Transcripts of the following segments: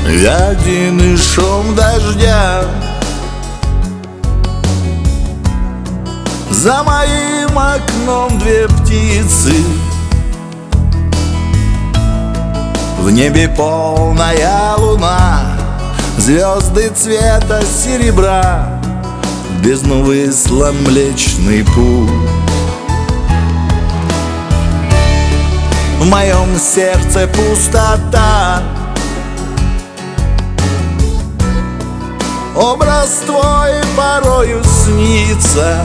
один и шум дождя. За моим окном две птицы, в небе полная луна, звезды цвета серебра, в бездну выслан Млечный Путь. В моем сердце пустота, образ твой порою снится.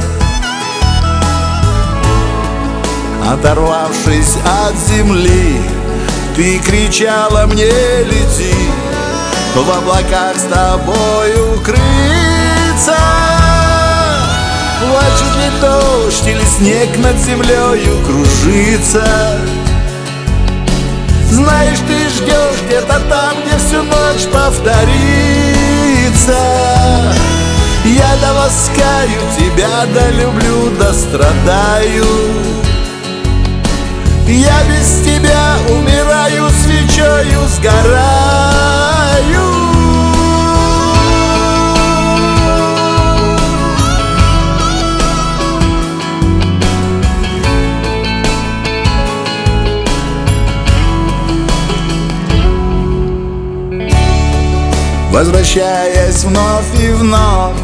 Оторвавшись от земли, ты кричала мне: лети, в облаках с тобой укрыться. Плачет ли дождь или снег над землею кружится? Знаешь, ты ждешь где-то там, где всю ночь повторится. Я доласкаю тебя, да люблю, да страдаю. Я без тебя умираю, свечою сгораю. Возвращаясь вновь и вновь,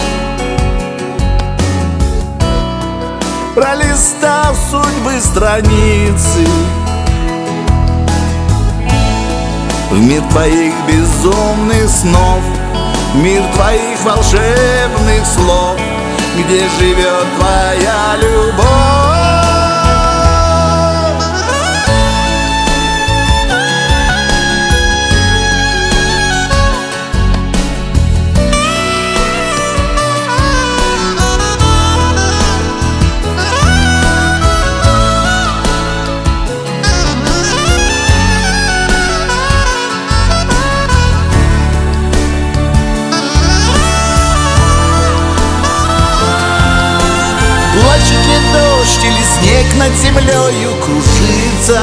пролистав судьбы страницы, в мир твоих безумных снов, мир твоих волшебных слов, где живет твоя любовь. Плачет ли дождь или снег над землею кружится?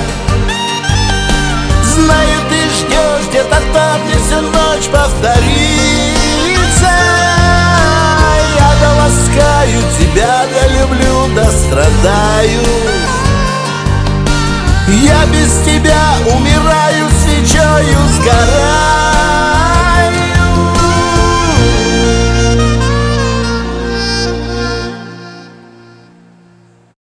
Знаю, ты ждешь где-то там, где всю ночь повторится. Я доласкаю тебя, да люблю, да страдаю. Я без тебя